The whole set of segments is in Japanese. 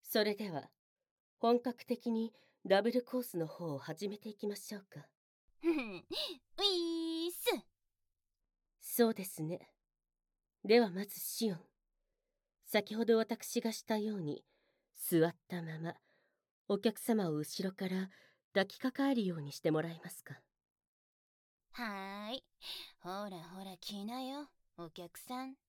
それでは、本格的にダブルコースの方を始めていきましょうか。 ふふん、ウィース。 そうですね。ではまずシオン。先ほど私がしたように、座ったまま、お客様を後ろから抱きかかえるようにしてもらえますか。 はーい。ほらほら来なよ、お客さん。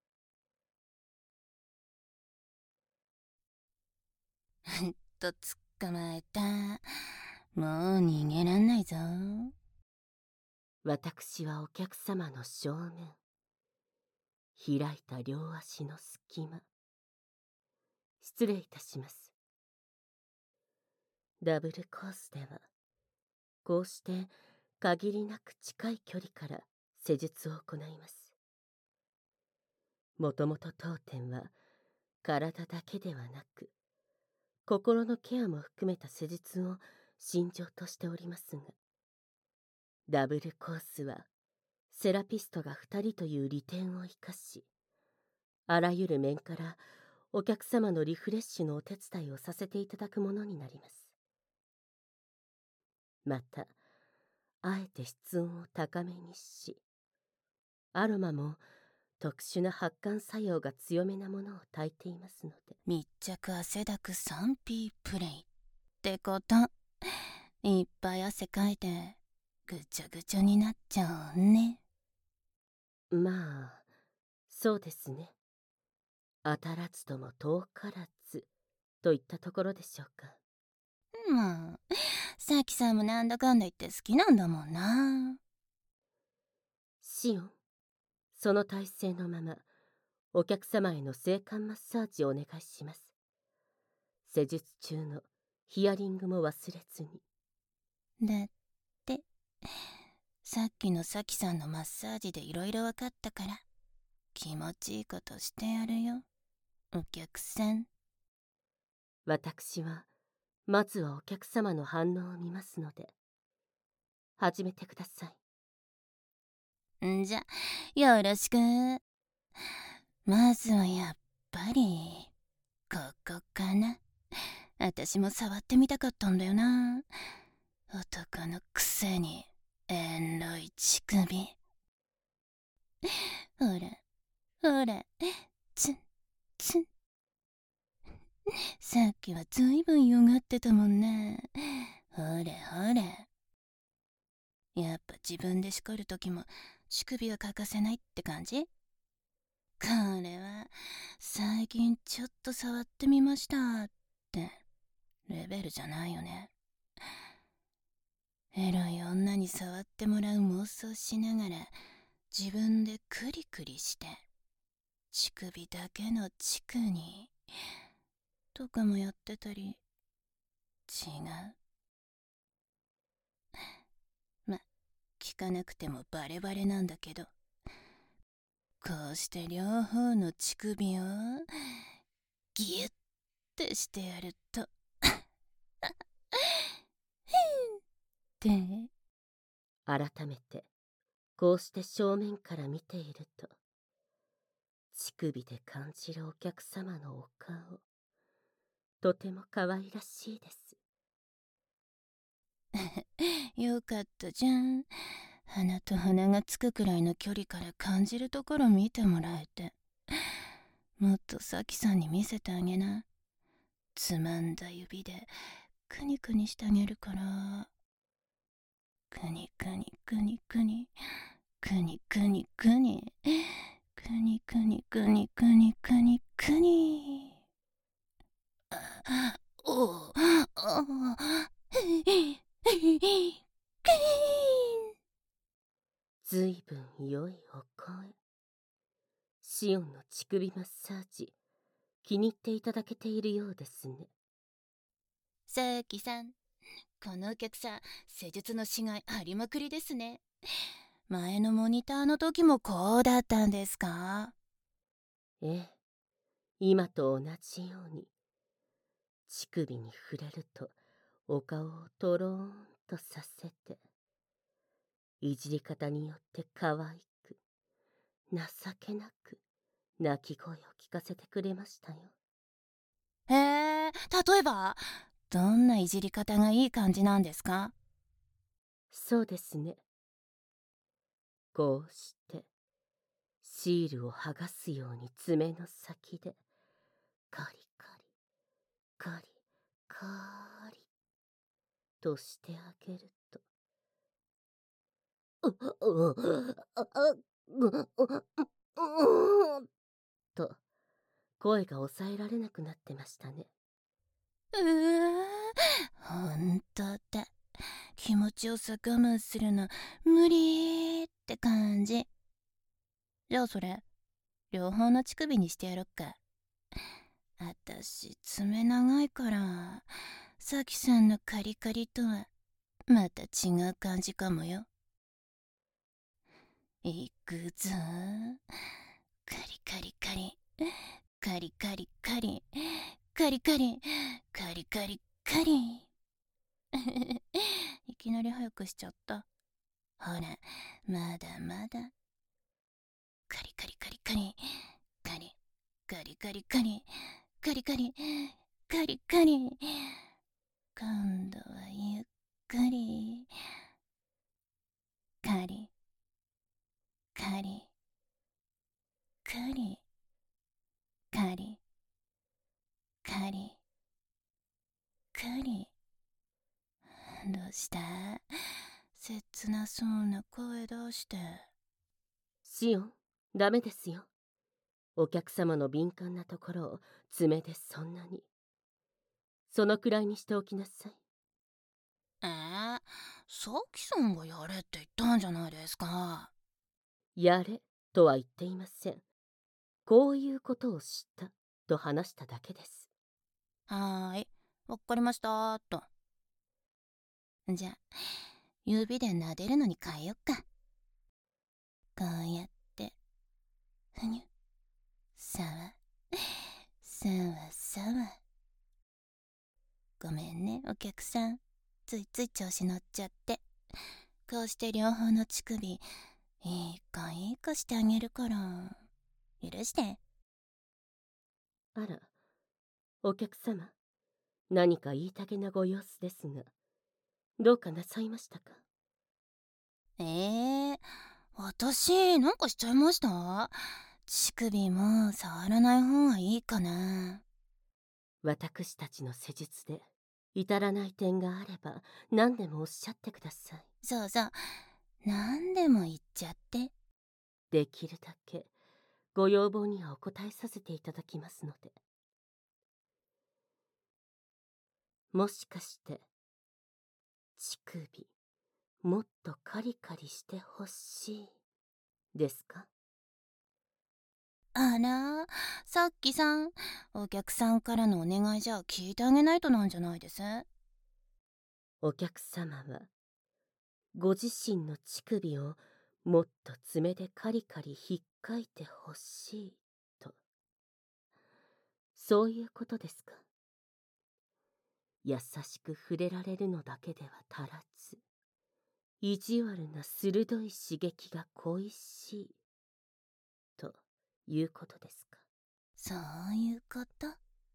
捕まえた。もう逃げらんないぞ。 私はお客様の正面。開いた両足の隙間。失礼いたします。ダブルコースでは、こうして限りなく近い距離から施術を行います。もともと当店は体だけではなく、心のケアも含めた施術を信条としておりますが、ダブルコースはセラピストが2人という利点を生かし、あらゆる面からお客様のリフレッシュのお手伝いをさせていただくものになります。また、あえて室温を高めにし、アロマも特殊な発汗作用が強めなものを焚いていますので。 密着汗だく 3P プレイってこと。いっぱい汗かいてぐちゃぐちゃになっちゃうね。 まあ、そうですね。当たらずとも遠からずといったところでしょうか。 まあ、さきさんもなんだかんだ言って好きなんだもんな。 シオン、その体勢のまま、お客様への性感マッサージをお願いします。施術中のヒアリングも忘れずに。 だって、さっきのさきさんのマッサージでいろいろ分かったから、気持ちいいことしてやるよ、お客さん。 私は、まずはお客様の反応を見ますので、始めてください。 んじゃ、よろしく。まずはやっぱり、ここかな。私も触ってみたかったんだよな。男のくせに、エンロい乳首。ほら、ほら、ツン、ツン。さっきはずいぶんよがってたもんな。ほれほれ。やっぱ自分で叱るときも乳首は欠かせないって感じ？これは最近ちょっと触ってみましたってレベルじゃないよね。エロい女に触ってもらう妄想しながら自分でクリクリして乳首だけの乳にとかもやってたり。違う。ま、聞かなくてもバレバレなんだけど、こうして両方の乳首をギュッてしてやるとって改めて、こうして正面から見ていると、乳首で感じるお客様のお顔、とても可愛らしいです。 よかったじゃん。鼻と鼻がつくくらいの距離から感じるところ見てもらえて。もっとさきさんに見せてあげな。つまんだ指でクニクニしてあげるから。クニクニクニクニクニクニクニクニクニクニクニクニクニ。おおずいぶん良いお声。シオンの乳首マッサージ、気に入っていただけているようですね。 さきさん、このお客さん、施術のしがいありまくりですね。前のモニターの時もこうだったんですか？ ええ、今と同じように、乳首に触れるとお顔をトローンとさせて、いじり方によって可愛く、情けなく、泣き声を聞かせてくれましたよ。 へえ、 例えばどんないじり方がいい感じなんですか？ そうですね。こうしてシールを剥がすように爪の先でカリカリカリカリとしてあげると、と声が抑えられなくなってましたね。 ほんとだ。気持ちよさ我慢するの無理って感じ。じゃあそれ両方の乳首にしてやろっか。あたし爪長いからさきさんのカリカリとはまた違う感じかもよ。いくぞ。カリカリカリカリカリカリカリカリカリカリカリいきなり早くしちゃった。ほらまだまだ。カリカリカリカリカリカリカリカリカリカリカリカリ。今度はゆっくりカリカリカリカリカリカリ。どうした？切なそうな声出して。 シオン、ダメですよ。お客様の敏感なところを爪でそんなに。そのくらいにしておきなさい。 さきさんがやれって言ったんじゃないですか。 やれとは言っていません。こういうことを知ったと話しただけです。 はーい、わかりましたーと。じゃあ指で撫でるのに変えよっか。こうやってふにゅさわさわさわ。ごめんねお客さん、ついつい調子乗っちゃって。こうして両方の乳首いい子いい子してあげるから許して。 あら、お客様、何か言いたげなご様子ですが、どうかなさいましたか？ 私なんかしちゃいました？乳首も触らない方がいいかな。 私たちの施術で至らない点があれば何でもおっしゃってください。 そうそう、何でも言っちゃって。 できるだけご要望にはお答えさせていただきますので。もしかして乳首もっとカリカリしてほしいですか？ あら、さっきさん、お客さんからのお願いじゃ聞いてあげないとなんじゃないです？ お客様はご自身の乳首をもっと爪でカリカリひっかいてほしいと、そういうことですか？優しく触れられるのだけでは足らず、意地悪な鋭い刺激が恋しいということですか？ そういうこと。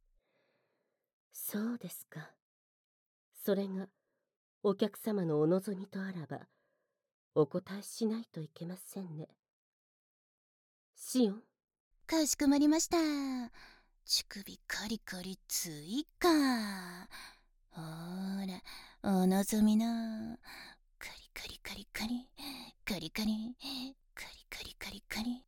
そうですか。それがお客様のお望みとあらばお答えしないといけませんね。シオン。 かしこまりました。乳首カリカリ追加。ほーら、お望みのカリカリカリカリカリカリカリカリカリカリ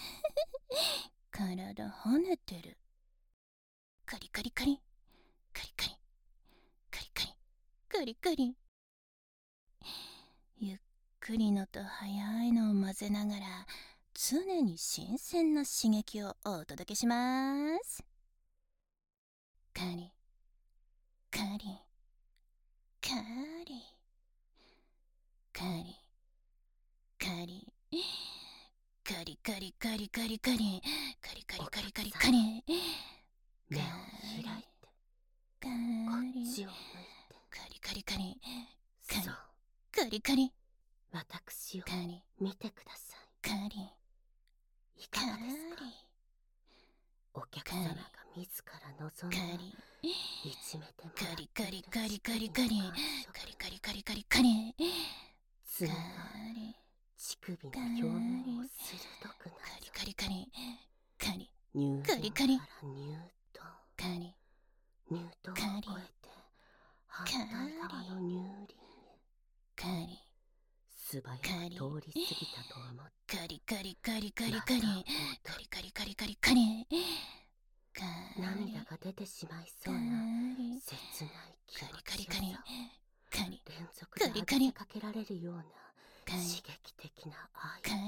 体跳ねてる。カリカリカリカリカリカリカリカリカリ。ゆっくりのと速いのを混ぜながら常に新鮮な刺激をお届けします。カリカリカリカリカリカリカリカリカリカリカリカリカリカリカリ。 目を開いてカこっリちを向いて。 カリカリカリカリそう、 カリカリ私をカリ見てくださカリい。いカかがですか？ リお客様が自ら望んだカリいじめてもカらってリカリいるカリカリ乳首カリの感触、 カリカリカリカリカリ爪が乳首の表面を鋭くなカリぞカリカリカリ乳カリカリ輪から乳頭、 カリ乳頭を越えて反対側の乳輪へカリ素早く通り過ぎたと思ってカリカリカリカリカリカリカリカリカリカリ涙が出てしまいそうな切ない気持ちよさを連続で浴びせかけられるような刺激的な愛、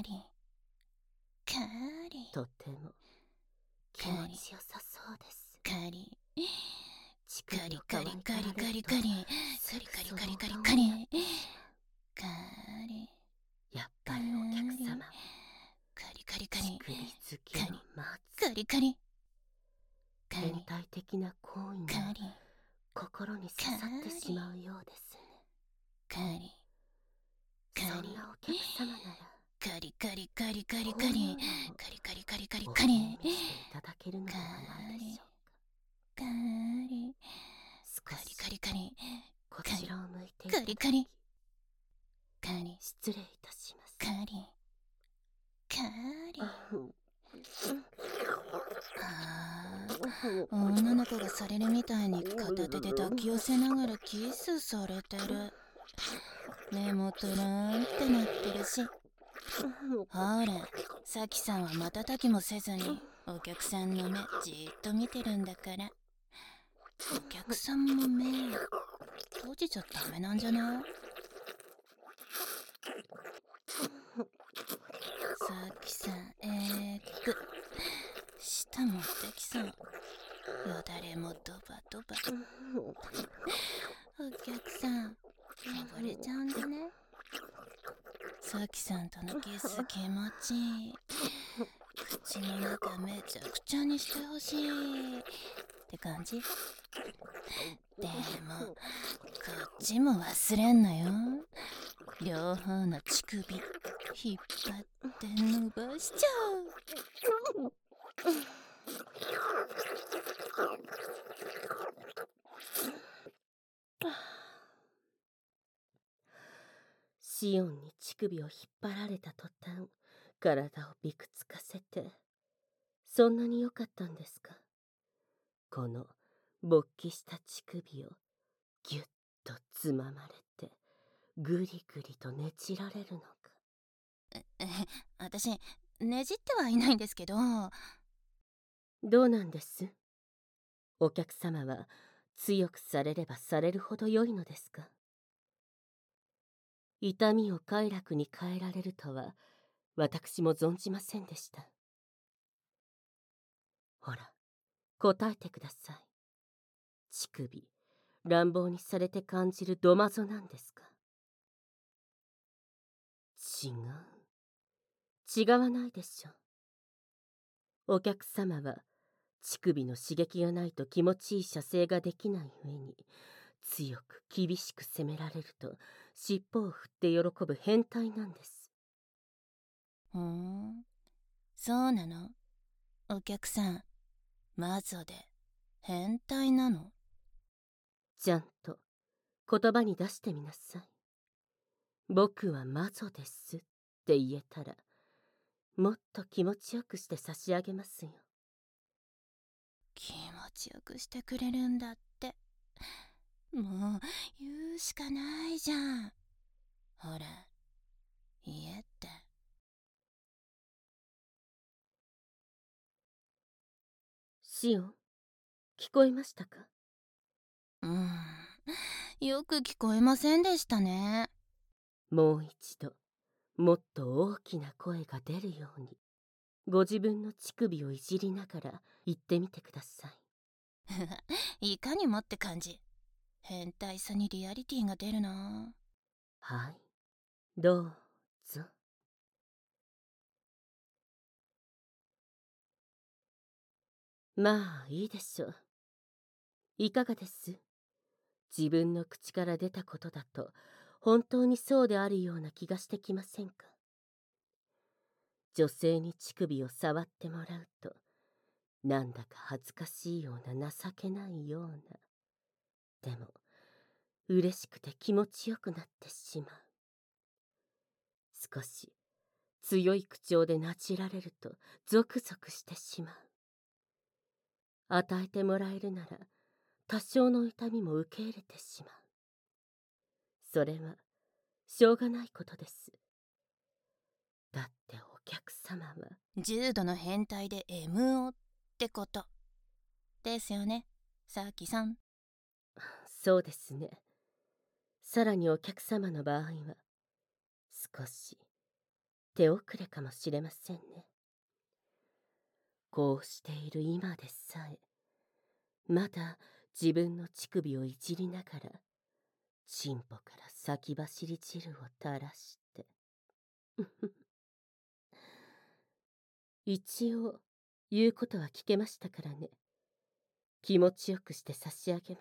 とても気持ちよさそうです。乳首を可愛がられるとすぐその顔になってしまう。やっぱりお客様も乳首好きの松、変態的な行為が心に刺さってしまうようですね。そんなお客様ならこういうのもお吟味していただけるのではないでしょうか。少しこちらを向いていただき失礼いたします。 女の子がされるみたいに片手で抱き寄せながらキスされてる。目もトゥルンってなってるし。ほら、サキさんは瞬きもせずにお客さんの目じーっと見てるんだから。お客さんも目閉じちゃダメなんじゃない？さきさん、舌持ってきそう。よだれもドバドバ。お客さん、溺れちゃうんじゃね？さきさんとのキス気持ちいい。口の中めちゃくちゃにしてほしいって感じ。でもこっちも忘れんなよ。両方の乳首引っ張って伸ばしちゃう。 シオンに乳首を引っ張られた途端、体をびくつかせて、そんなに良かったんですか？この勃起した乳首をぎゅっとつままれて、ぐりぐりとねじられるのか。 私、ねじってはいないんですけど。 どうなんです？お客様は強くされればされるほど良いのですか？痛みを快楽に変えられるとは私も存じませんでした。ほら、答えてください。乳首、乱暴にされて感じるドマゾなんですか？違う。違わないでしょう。お客様は乳首の刺激がないと気持ちいい射精ができない上に、強く厳しく責められると尻尾を振って喜ぶ変態なんです。 そうなの？お客さん、マゾで変態なの？ ちゃんと言葉に出してみなさい。僕はマゾですって言えたら、もっと気持ちよくして差し上げますよ。 気持ちよくしてくれるんだって。もう言うしかないじゃん。ほら、言えって。 シオン、聞こえましたか？ よく聞こえませんでしたね。 もう一度、もっと大きな声が出るように、ご自分の乳首をいじりながら言ってみてください。いかにもって感じ。変態さにリアリティが出るな。 はい、どうぞ。まあ、いいでしょう。いかがです？自分の口から出たことだと、本当にそうであるような気がしてきませんか？女性に乳首を触ってもらうと、 なんだか恥ずかしいような情けないような。でも嬉しくて気持ちよくなってしまう。少し強い口調でなじられるとゾクゾクしてしまう。与えてもらえるなら多少の痛みも受け入れてしまう。それはしょうがないことです。だってお客様は重度の変態で MO ってことですよね、さきさん。 そうですね。さらにお客様の場合は少し手遅れかもしれませんね。こうしている今でさえまだ自分の乳首をいじりながらチンポから先走り汁を垂らして一応言うことは聞けましたからね。気持ちよくして差し上げます。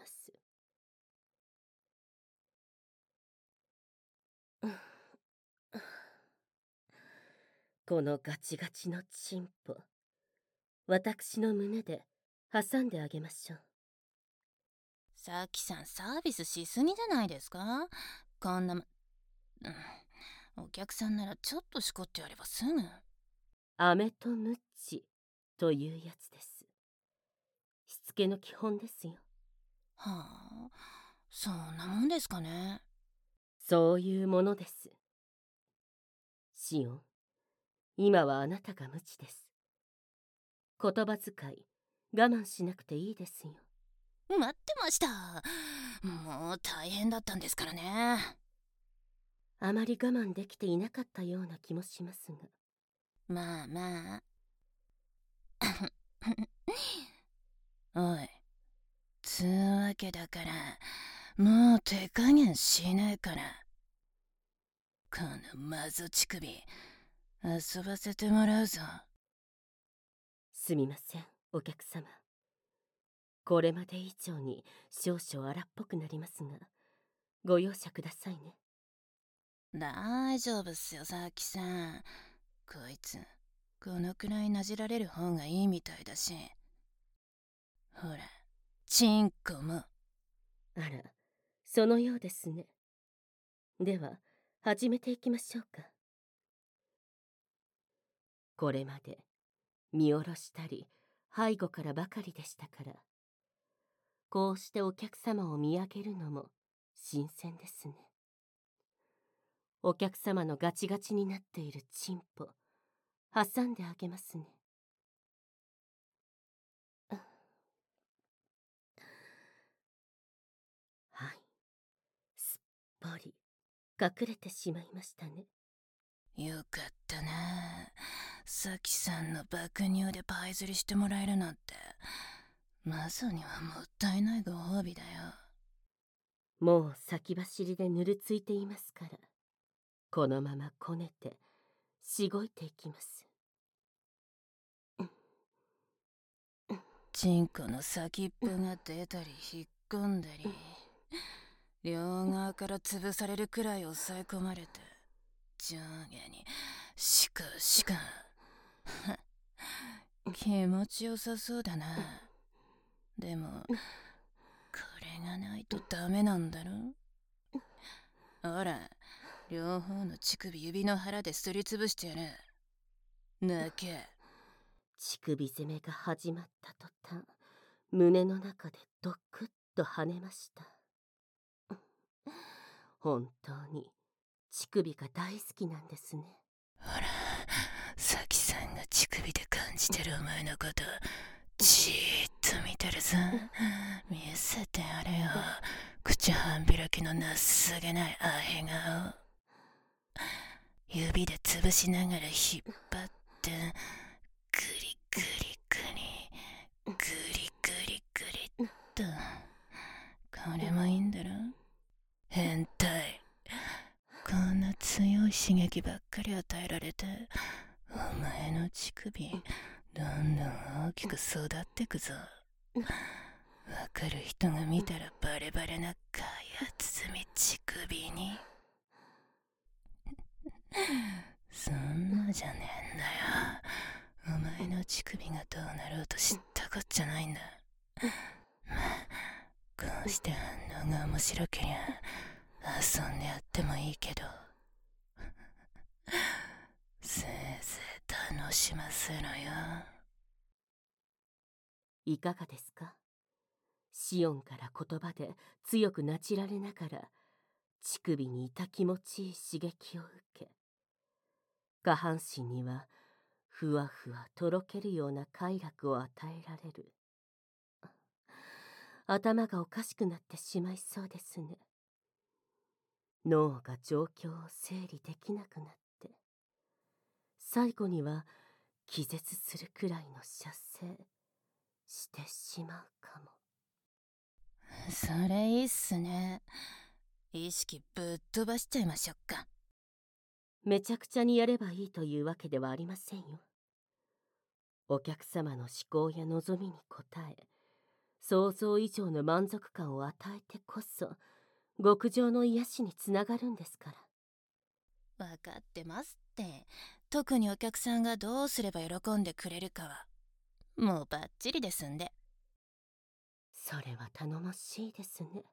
このガチガチのチンポ、私の胸で挟んであげましょう。 さきさん、サービスしすぎじゃないですか？こんなお客さんならちょっとしこってやればすぐ。 飴とムッチというやつです。しつけの基本ですよ。 はあ、そんなもんですかね。 そういうものです。シオン、今はあなたが無知です。言葉遣い我慢しなくていいですよ。 待ってました。もう大変だったんですからね。 あまり我慢できていなかったような気もしますが。 まあまあ。おい、つうわけだからもう手加減しないから、このマゾ乳首遊ばせてもらうぞ。 すみません、お客様。これまで以上に少々荒っぽくなりますが、ご容赦くださいね。 大丈夫っすよ、さきさん。こいつこのくらいなじられる方がいいみたいだし。ほら、チンコも。 あら、そのようですね。では始めていきましょうか。これまで見下ろしたり背後からばかりでしたから、こうしてお客様を見上げるのも新鮮ですね。お客様のガチガチになっているチンポ挟んであげますね。はい、すっぽり隠れてしまいましたね。 よかったな。さきさんの爆乳でパイ釣りしてもらえるなんて、マサにはもったいないご褒美だよ。 もう先走りでぬるついていますから、このままこねてしごいていきます。 チンコの先っぽが出たり引っ込んだり、両側から潰されるくらい抑え込まれて、上下にシカシカ。気持ちよさそうだな。でもこれがないとダメなんだろ。ほら、両方の乳首指の腹ですりつぶしてやる。泣け。 乳首攻めが始まった途端、胸の中でドクッと跳ねました。本当に乳首が大好きなんですね。 ほら、サキさんが乳首で感じてるお前のことじーっと見てるぞ。見せてやれよ、口半開きの情けないアヘ顔。指で潰しながら引っ張ってグリグリグリグリグリグリっと。これもいいんだろ、変態。こんな強い刺激ばっかり与えられて、お前の乳首どんどん大きく育ってくぞ。わかる人が見たらバレバレなかや包み乳首に。そんなじゃねえんだよ、 お前の乳首がどうなろうと知ったこっちゃないんだ。まあ、こうして反応が面白けりゃ遊んでやってもいいけど、せいぜい楽しませろよ。 いかがですか？シオンから言葉で強くなちられながら、乳首にいた気持ちいい刺激を受け、下半身にはふわふわとろけるような快楽を与えられる。頭がおかしくなってしまいそうですね。脳が状況を整理できなくなって、最後には気絶するくらいの射精してしまうかも。 それいいっすね。意識ぶっ飛ばしちゃいましょっか。 めちゃくちゃにやればいいというわけではありませんよ。お客様の思考や望みに応え、想像以上の満足感を与えてこそ、極上の癒しにつながるんですから。 わかってますって。特にお客さんがどうすれば喜んでくれるかはもうバッチリですんで。 それは頼もしいですね。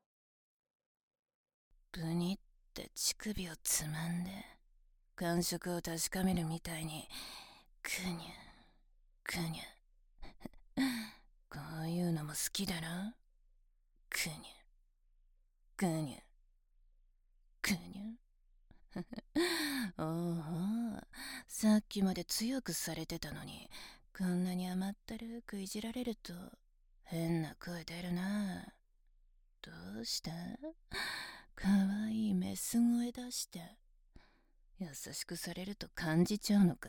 ブニって乳首をつまんで感触を確かめるみたいにくにゅくにゅこういうのも好きだろ。くにゅくにゅくにゅおお、さっきまで強くされてたのにこんなに甘ったるくいじられると変な声出るな。どうした？かわいいメス声出して優しくされると感じちゃうのか。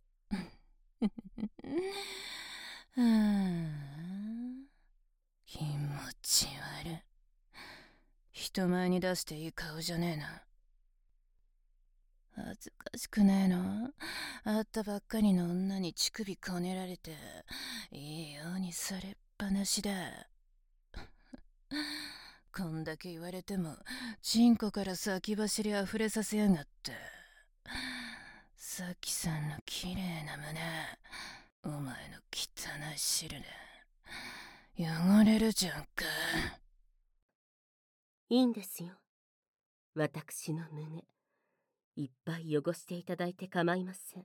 はあ、気持ち悪い。人前に出していい顔じゃねえな。恥ずかしくねえの？会ったばっかりの女に乳首こねられていいようにされっぱなしだ。こんだけ言われてもチンコから先走りあふれさせやがって。さきさんの綺麗な胸、お前の汚い汁で汚れるじゃんか。 いいんですよ。私の胸、いっぱい汚していただいて構いません。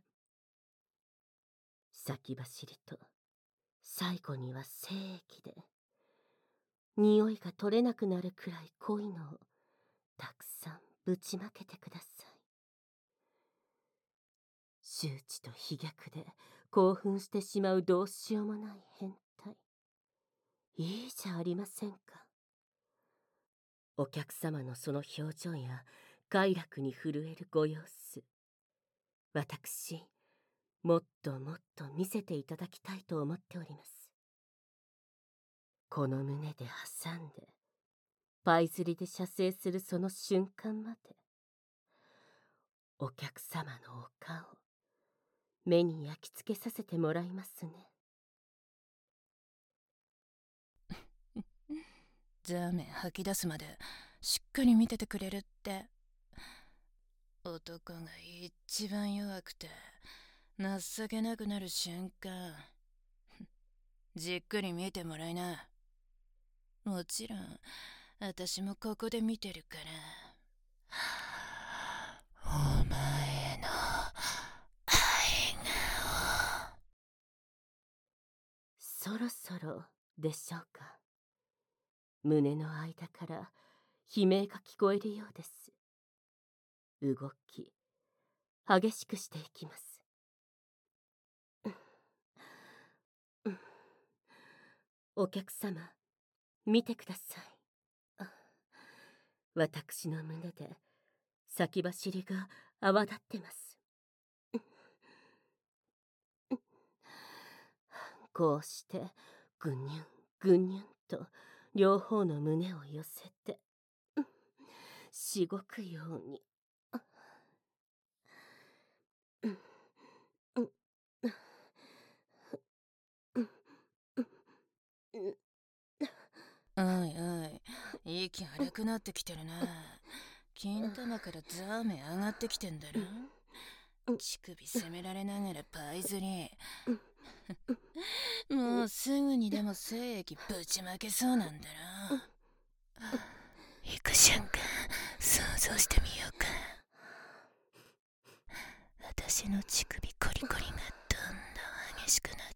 先走りと、最後には精液で、匂いが取れなくなるくらい濃いのを、たくさんぶちまけてください。周知と飛逆で興奮してしまうどうしようもない変態。いいじゃありませんか。お客様のその表情や快楽に震えるご様子、私、もっともっと見せていただきたいと思っております。この胸で挟んで、パイ釣りで射精するその瞬間まで、お客様のお顔、目に焼き付けさせてもらいますね。 ザーメン吐き出すまでしっかり見ててくれるって。男が一番弱くて情けなくなる瞬間、じっくり見てもらいな。もちろん私もここで見てるから。お前の愛が。 そろそろでしょうか。胸の間から悲鳴が聞こえるようです。動き、激しくしていきます。お客様、見てください。私の胸で先走りが泡立ってます。こうしてぐにゅんぐにゅんと両方の胸を寄せてしごくように。 おいおい、息荒くなってきてるな。金玉からザーメン上がってきてんだろ。 乳首責められながらパイズリ。もうすぐにでも精液ぶちまけそうなんだな。行く瞬間想像してみようか。私の乳首コリコリがどんどん激しくなって、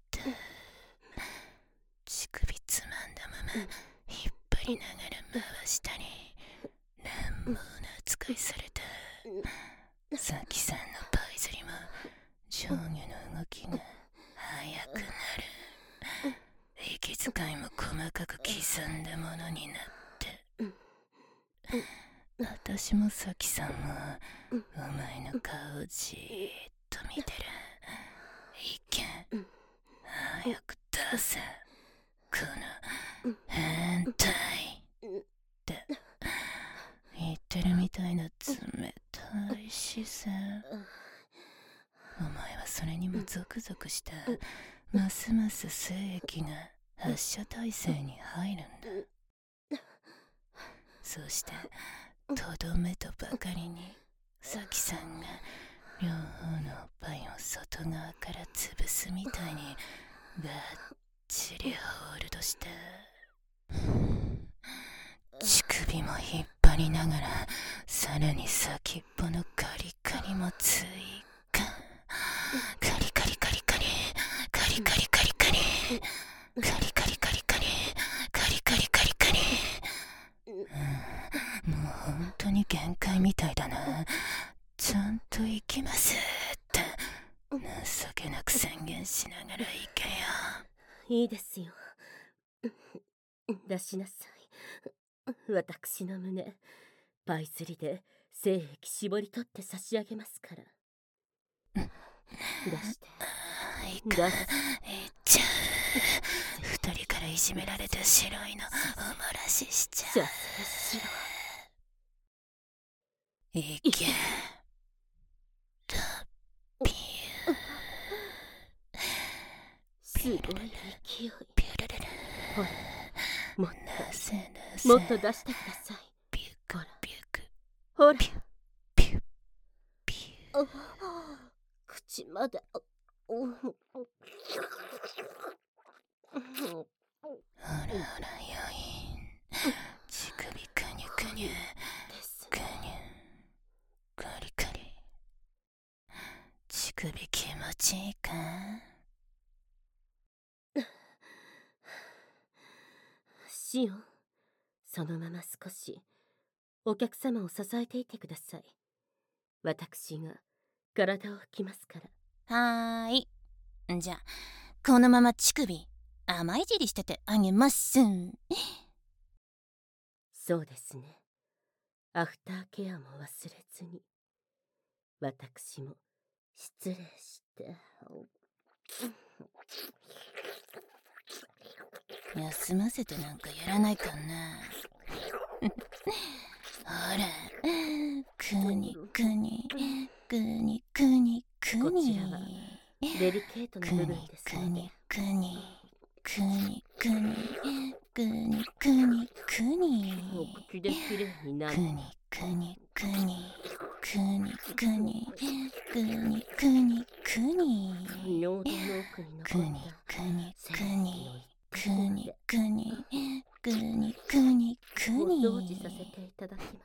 乳首つまんだまま引っ張りながら回したり、乱暴な扱いされた。さきさんのパイズリも上下の動きが速くなる。息遣いも細かく刻んだものになって、私もさきさんもお前の顔をじーっと見てる。いけん、早く出せ、この変態って言ってるみたいな冷たい視線。お前はそれにもゾクゾクした。ますます精液が発射体制に入るんだ。そしてとどめとばかりにさきさんが両方のおっぱいを外側から潰すみたいにバッチリホールドした。乳首も引っ張りながら、さらに先っぽのカリカリも追加。カリカリカリカリカリカリカリカリカリカリカリカリカリカリカリカリ。もう本当に限界みたいだな。ちゃんと行きますって情けなく宣言しながら行けよ。 いいですよ。出しなさい。私の胸、パイズリで精液絞り取って差し上げますから。出して。 いかん、いっちゃう。二人からいじめられた白いのおもらししちゃう。 じゃあそれしろ。 いけ。ラピュー。 すごい勢い。 ピュルルル。 ほら、もっなせなと、 せ。 もっと出してください。 ピュクピュク。 ほら。 ピュピュピュ。 口まで。 ほらほら余韻。乳首くにゅくにゅ。くにゅ。カリカリ。乳首気持ちいいか？ シオン、そのまま少しお客様を支えていてください。私が体を拭きますから。 はーい。じゃあこのまま乳首甘いじりしててあげます。 そうですね。アフターケアも忘れずに。私も失礼して。 休ませてなんかやらないかな。ほら、くにくにくにくにくに。 こちらはデリケートな部分ですので。 くにくにくにくにくにくに。 お口できれいになる。 くにくにくにくにくにくにくにくに。 尿道の奥にくに残ったくにくにく精液のにくにくにくにくに。 お掃除させていただきます。